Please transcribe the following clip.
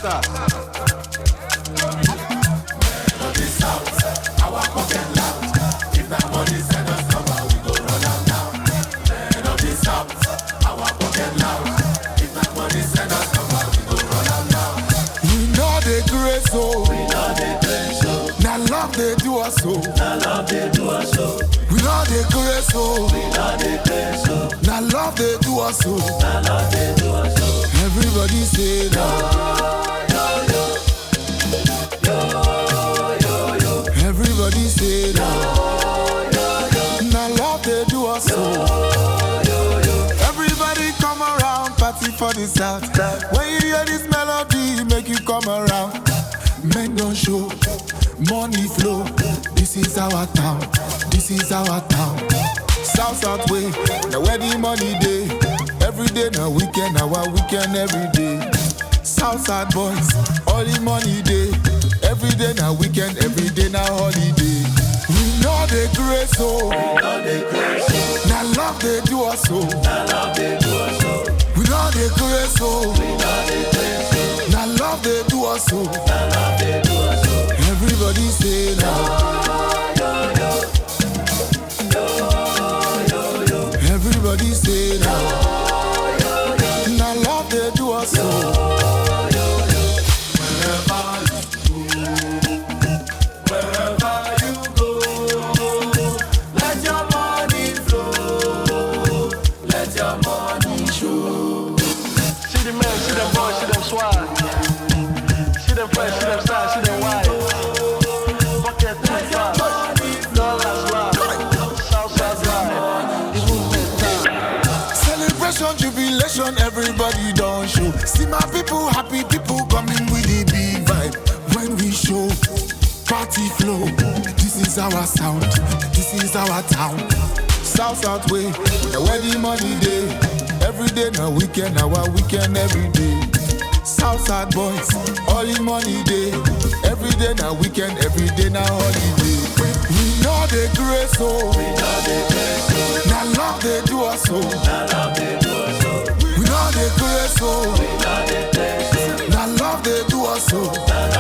Master. Now love they do us so. We know they grace so. Now love they do us so. Everybody say no. Everybody say no. Now love they do us so. Everybody come around, party for the South. When you hear this melody, make you come around. Men don't show, money flow. This is our town, this is our town. South way, now where the money day. Every day now weekend, our weekend every day. Southside boys, all the money day. Every day now weekend, every day now holiday. We know they grace so. Now love they do us so. We know they grace so. Now love they do us so. Everybody say no. Everybody say no. Now love they do us so. Wherever you go, let your money flow. Let your money show. See the man, see them boys, see them swag. See them fresh, see them style, see them wide. Bucket too fast. Dollars live. Southside live. The movement time. Celebration, jubilation, everybody don't show. See my people happy, people coming with the big vibe. When we show, party flow. This is our sound, this is our town. South way, now where the money day. Every day now weekend, our weekend every day. Southside boys, all the money day. Every day now weekend, every day now holiday. We know they grace so. Now love they do us so. We know they grace so. Now love they do us so.